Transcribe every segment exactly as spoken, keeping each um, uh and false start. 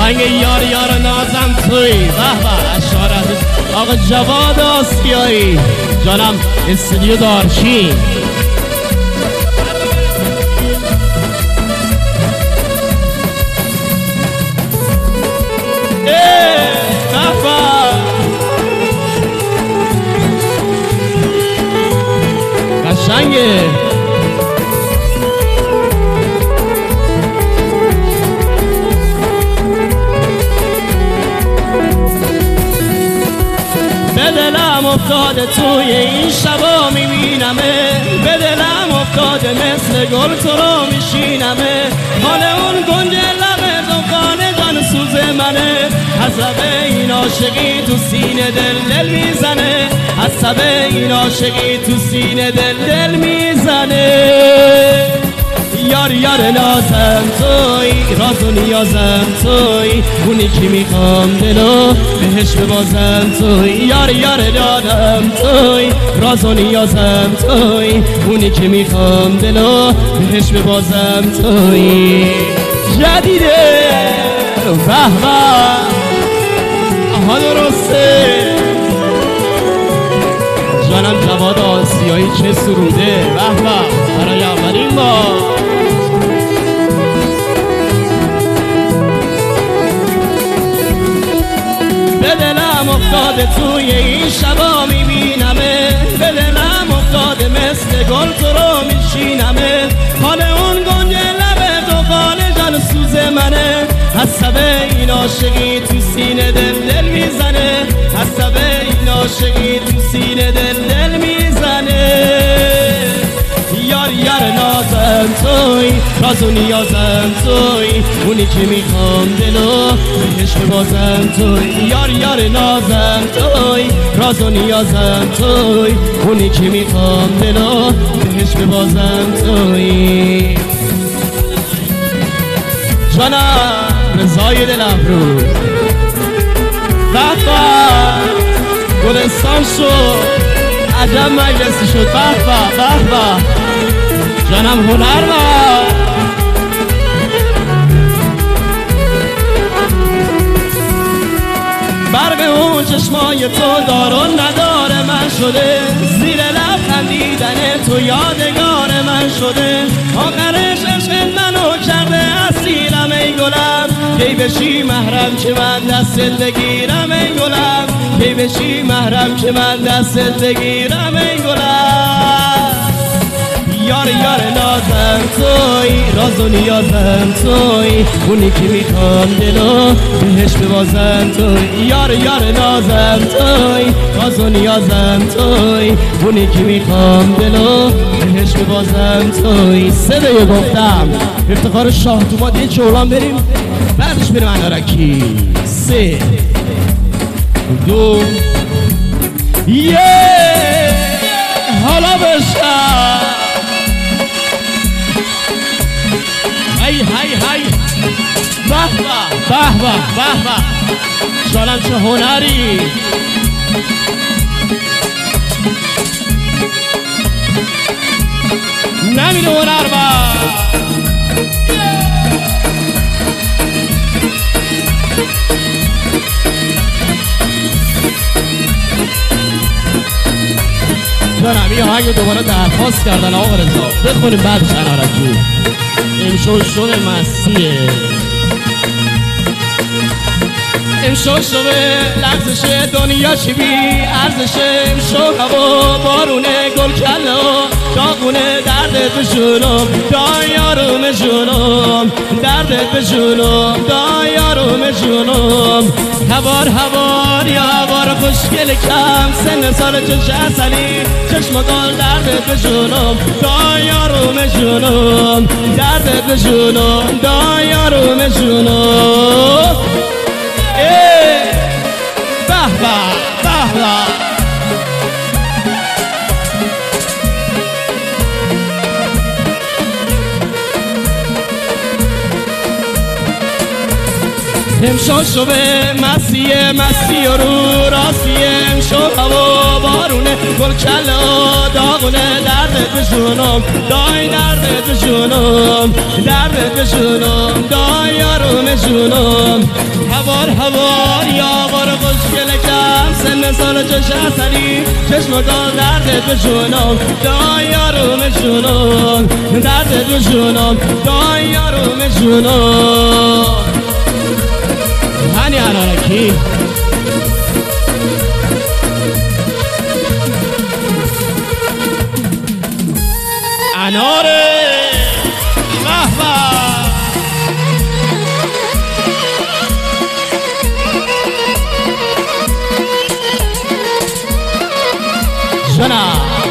آهنگ یار یار نازم توی به به اشارت آقا جواد آسیایی جانم استودیو دارچین قشنگه به دلم افتاده توی این شبا میبینمه به دلم افتاده مثل گل تو رو میشینمه حال اون گنج لب دخانه جان سوز منه حسب این عاشقی تو سینه دل دل میزنه حسب این عاشقی تو سینه دل دل میزنه یار یار نازم توی راز و نیازم توی اونی که میخوام دلو بهش ببازم توی یار یار دادم توی راز و نیازم توی اونی که میخوام دلو بهش ببازم توی جدیده به به آها درسته جانم جواد آسیایی چه سروده به به برای اولین بار به دلم افتاده توی این شبا میبینمه به دلم افتاده مثل گل تو رو میشینمه حال اون گنج لب دخانه جان سوز منه حسب این عاشقی تو سینه دل دل میزنه حسب این عاشقی تو سینه دل دل میزنه یار یار نازم توی راز و نیازم توی اونی که میخوام دلو بهش ببازم توی یار یار نازم توی راز و نیازم توی اونی که میخوام دلو بهش ببازم توی جانم رضای دل افروز بخبا گلستان شد عجب مجلسی شد بخبا بخبا جانم هنر با برق اون چشمای تو دار و نداره من شده زیر لب خندیدن تو یادگار من شده آخرش عشق منو کرده اسیرم ای گلم کی بشی محرم که من دستت بگیرم ای گلم کی بشی محرم که من دستت بگیرم ای گلم یار یار نازم توی راز و نیازم توی اونی که میخوام دلو بهش ببازم توی یار یار نازم توی راز و نیازم توی اونی که میخوام دلو بهش ببازم توی سه گفتم افتخار شاه تو ما دیگه چولان بریم بعدش بریم انارکی سه دو یه حالا بشم هی هی هی به به به به به به جانم چه هنری نمیره هنر با جانم یه آهنگ دوباره درخواست کردن آقا رضا بخونیم بعدش انارکی امشو شو مسیه امشو شو لغزش دنیا چی بی ارزش امشو هوا بارونه گل کله و داغونه دردت به جونم دایارم جونم دردت به جونم دایارم جونم هوار هوار یا هوار خوشگل کم سن سال چش اصلی چشم گل دردت به جونم دایارم جونم دردت به جونم دایارم جونم به به به به امشا شو به مسیه مسیه رو راستیه امشا هوا بارونه گل کلا داغونه درد بشونم دای درد بشونم درد بشونم دای یارم شونم هوار هوار یا بار خوشگل کم سن سال چش اصلی چشم دار درد بشونم دای یارم شونم درد بشونم دای یارم شونم هنی انارکی اناره به به جنا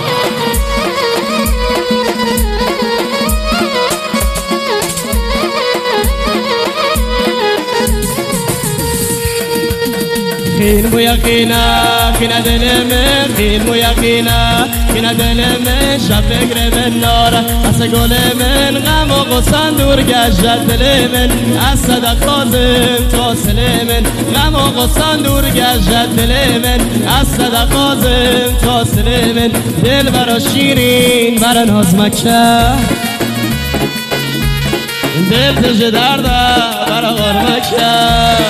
خين مو يقينا كنا دلمن خين مو يقينا كنا دلمن شفق من نار أسقول من غم وغصان دور جشت دلمن أصدق لازم توصل من غم وغصان دور جشت دلمن أصدق لازم توصل من دل برا شیرین برا ناز مکه دل تج درده برا غار مکه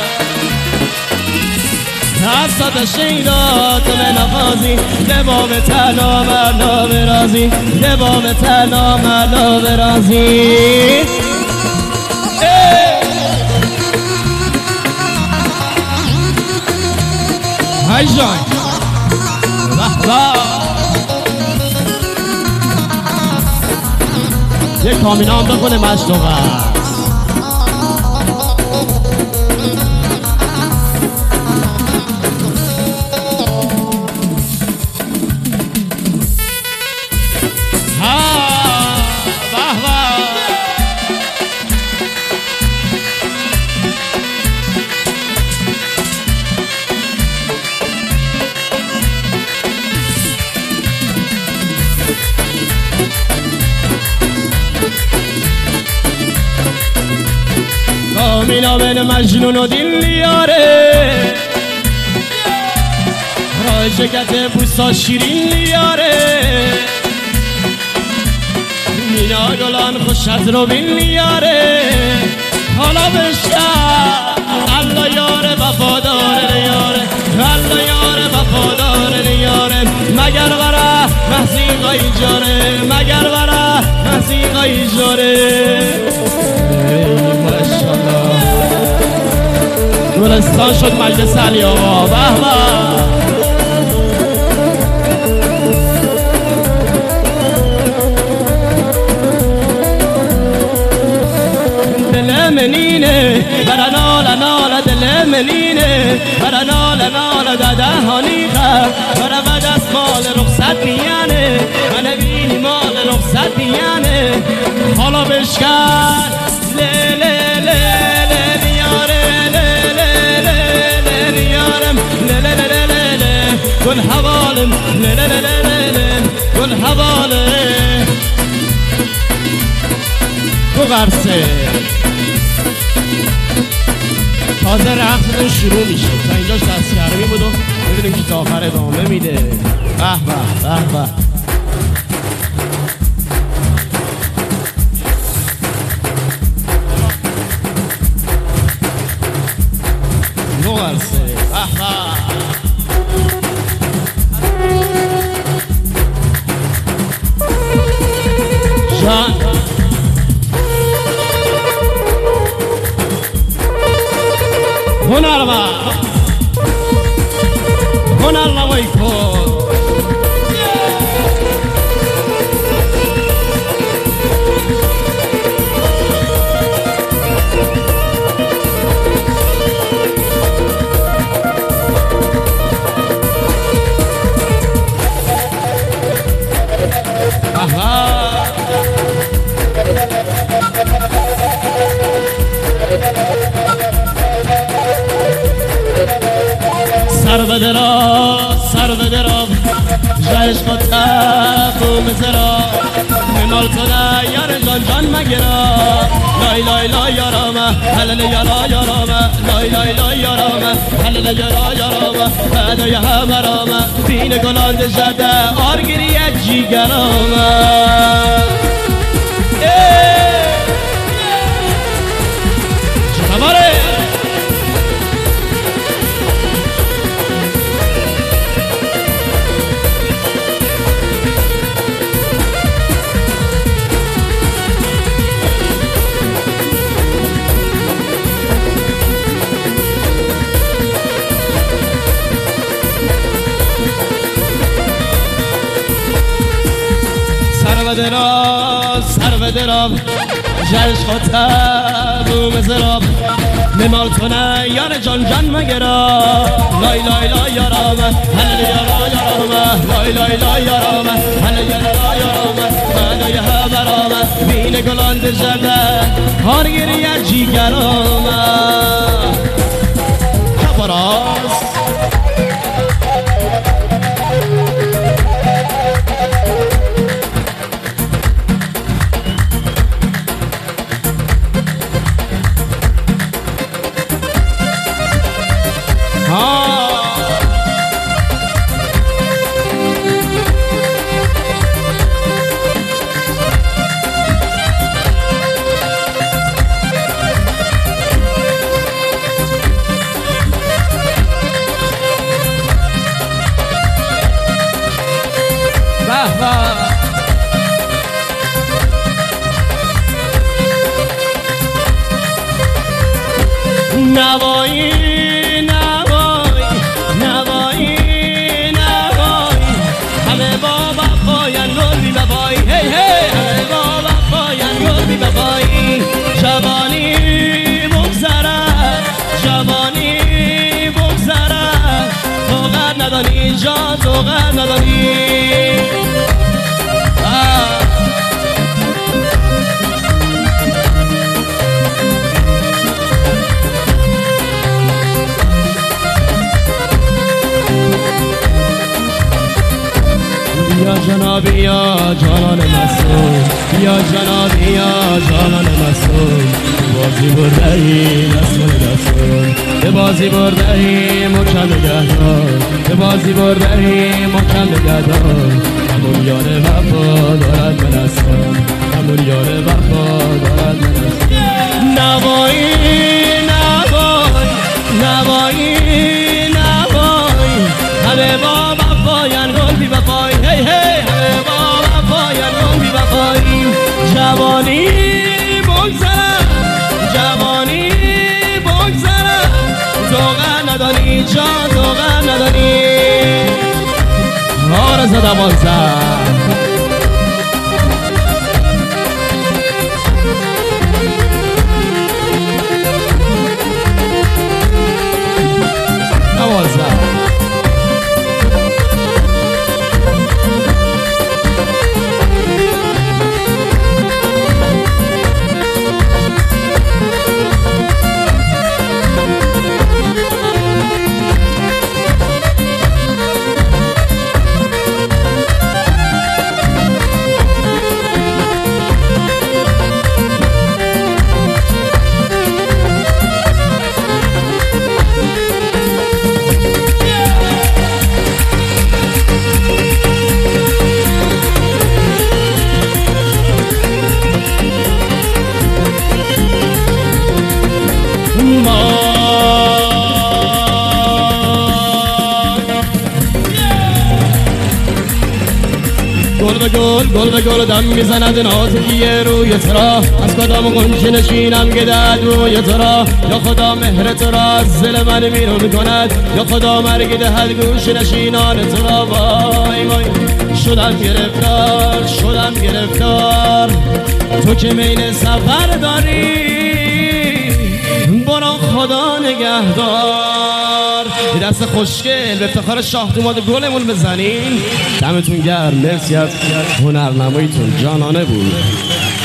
حسد شیدا تو من نخوازی لبام تنها مرنا برازی لبام تنها مرنا برازی های جان یک کامینام بکنه مشتوقه مینا من مجنون و دل یاره راه شکت بوسا شیرین یاره مینا گلان خوش از رو بین یاره حالا بشکر الله یاره وفاداره یاره الله یاره وفاداره یاره مگر برا محزیقای جاره مگر برا محزیقای جاره گلستان شد مجلس علی آقا به به دل منینه برا نالا نالا دل منینه برا نالا نالا داده هانیخه برا بعد از مال رخصت میانه من بینی مال رخصت میانه حالا بشکر لی لی لی گل حوالم له له له له له گل حواله تو قرصه تازه رقصتون شروع میشه تا اینجاش دستگرمی بود و ببینیم که تا آخر ادامه میده به به به به تو قرصه به به جان هنر با هنر نوی کن سر به درا سر به درا جایش خود تفو مزرا مال تو نه یار جان جان مگرا لای لای لای یارامه هلل یارا یارامه لای لای لای یارامه هلل یارا یارامه فدای همرامه بین گلان جده آرگیری جیگرامه چه خبره دراب سر دراب جلش خاطر بوم زراب نمال تو نه یار جان جان مگرا لای لای لای یارامه هل یارا یارامه لای لای لای یارامه هل یارا یارامه فدای همرامه بین گلان جده هارگیری جیگرامه خبراز نوایی نوایی نوایی نوایی همه بابا پاین گل بی ببایی هی هی همه بابا پاین گل بی ببایی جوانی بگذره جوانی بگذره توقت ندانی جان توقت ندانی یا جنابی یا جانان مسئول یا جنابی یا جانان مسئول بازی برده ای دستون دستون به بازی برده ای مکم نگهدار به بازی برده ای مکم نگهدار همون یار وفا دارد به دستان همون یار وفا دارد به دستان نوایی نوایی نوایی نوایی همه با وفاین گل بی وفایی هی هی همه با وفاین گل بی وفایی جوانی بگذره جوانی بگذره توقت ندانی جان توقت ندانی آرز دوازده گل به گل گل به گل دم میزند نازکیه روی ترا از کدام غنچه نشینم گدد روی ترا یا خدا مهر ترا از دل من بیرون کند یا خدا مرگ دهد گوش نشینان ترا وای وای شدم گرفتار شدم گرفتار تو که میل سفر داری برو خدا نگهدار دست خوشگل به افتخار شاه دوماد گلمون بزنین دمتون گرم مرسی از هنرنماییتون جانانه بود.